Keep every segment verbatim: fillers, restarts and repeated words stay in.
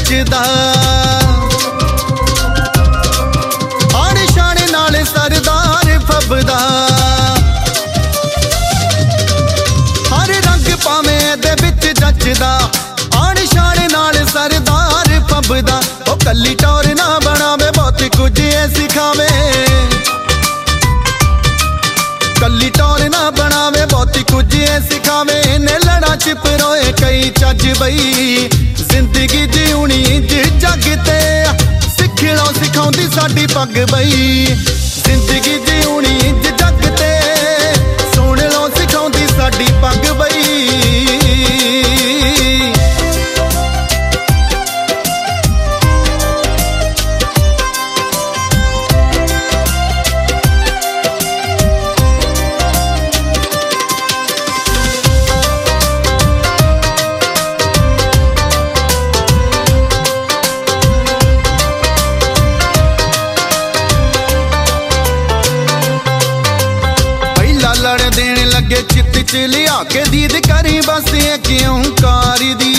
जचदा आड़ शान नाल सरदार फबदा हर रंग भावें दे विच जचदा आड़ शान नाल सरदार फबदा ओ कली टौर ना बनावे बहुत कुछ ऐ सिखावे कली टौर ना बनावे बहुत कुछ ऐ सिखावे ने लड़ा चिप रोए कई चज बई जिंदगी जीउनी जग ते सिखलों सिखाउंदी साडी पग बई जिंदगी जीउनी जग ते सुन लो सिखाउंदी साडी पग बई लड़ देन लगे चित च लिया के दीद करी बस क्यों कार दी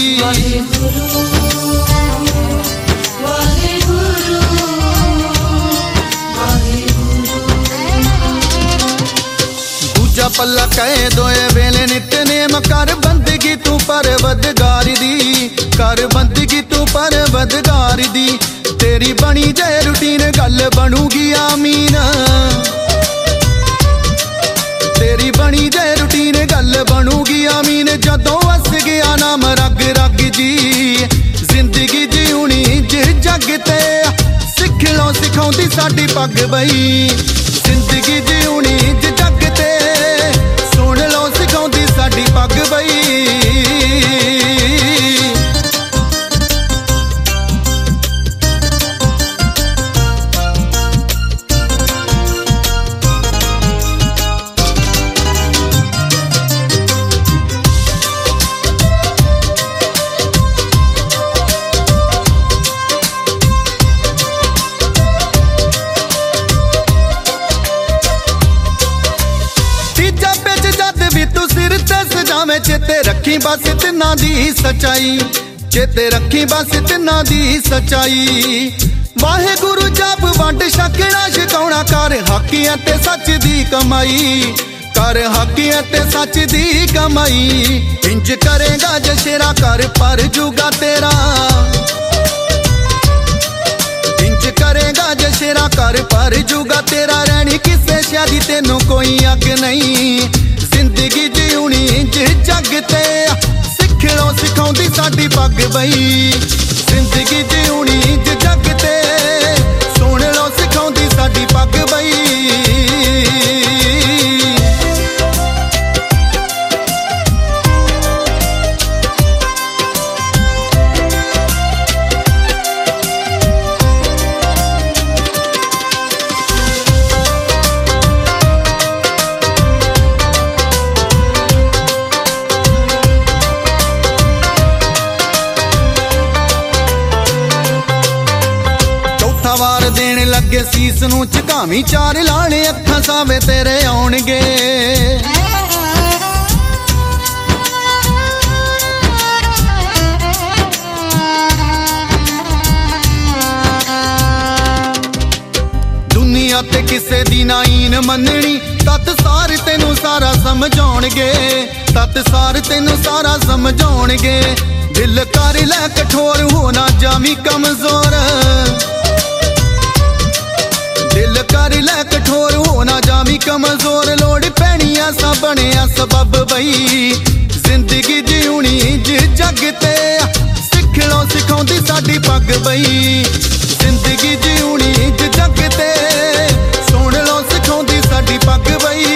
दूजा पल्ला कहे दोए वेले नितनेम कर बंदगी तू परवदगार दी कर बंदगी तू परवदगार दी तेरी बनी जाए रूटीन गल बनूगी आमीन तेरी बनी जाए रूटीन गल बनूगी आमीन जदों वस गया नाम रग रग जी जिंदगी जीउनी जग ते सिखलों सिखाउंदी साडी पग बई जिंदगी जीउनी जग ते सुन लो सिखाउंदी साडी पग बई चेते रखी बस तिना दी सच्चाई चेते रखी बस तिना दी सच्चाई वाहे गुरु जप वंड छकना छकाउणा कर हकियां ते सच दी कमाई कर हकियां ते सच दी कमाई इंज करेगा जशेरा कर पर जुगा तेरा इंज करेगा जशेरा कर पर जुगा तेरा रहनी किसे शादी तेनू कोई अग नहीं जिंदगी जीउनी जग ते सिखलों सिखाउंदी साडी पग बई जिंदगी जीउनी जग ते सुन लो सिखाउंदी साडी पग बई वार देन लगे सीस नू झुकावी चार लाने अखां सावे तेरे आउणगे दुनिया ते किसे दी ना ईन मननी तत सार तेनू सारा समझाउणगे तत सार तेनू सारा समझाउणगे दिल कर लै कठोर होना जावी कमजोर दिल कर लै कठोर होना जावी कमजोर लोड़ पैनिया सा बनिया सबब बई जिंदगी जीउनी जग ते सिखलों सिखाउंदी साडी पग बई जिंदगी जीउनी जग ते सुन लो सिखाउंदी साडी पग बई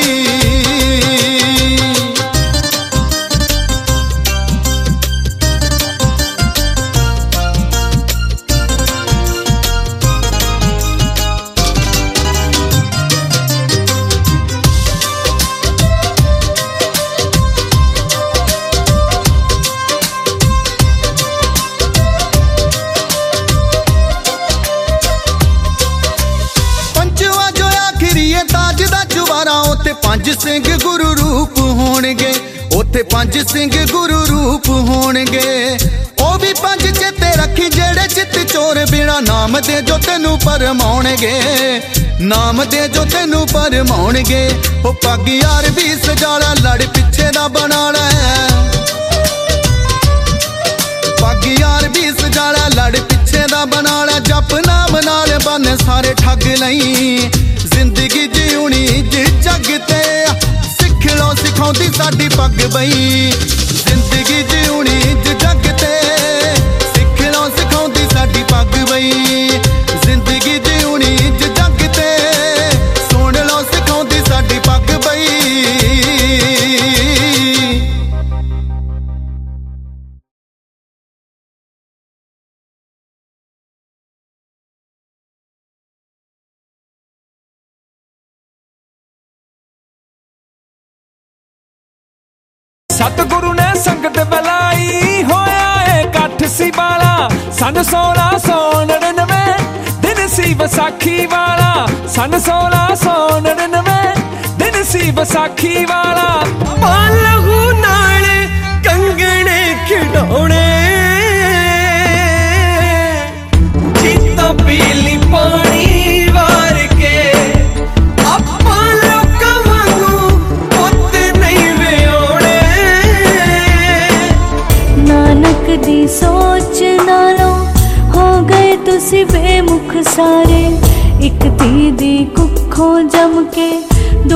पंज सिंह गुरु रूप होणगे उत्थे पंज सिंह गुरु रूप होणगे ओ भी पंज चेते रखी जेड़े चित चोर बिना नाम दे जो तेनू परमाउणगे, नाम दे जो तेनू परमाउणगे। ओ पग यार भी सजाला लड़ पिछे दा बना लै, पग यार भी सजाला लड़ पिछे दा बना लै। जप नाम नाल बन सारे ठग लई, जिंदगी जीउणी जग ते सिख लो सिखाउंदी साडी पग बई। जिंदगी जीउणी जग ते सिख लो सिखाउंदी साडी पग बई। जिंदगी जीउणी जग ते सुन लो सिखाउंदी साडी पग बई। सतगुरु ने संगत बलाई, होया है कठ सी बाला। सन सोलह सौ नड़िनवे दिन सी वसाखी वाला। सन सोलह सौ नड़िनवे दिन सी वसाखी वाला। लहू नाल कंगने खिडौने, चीता पीली पानी वार के। आपां लोकां वांगू पुत नहीं विआउणे। नानक दी सोच नालों हो गए तुसी बेमुख सारे। एक धी दी कुखों जम के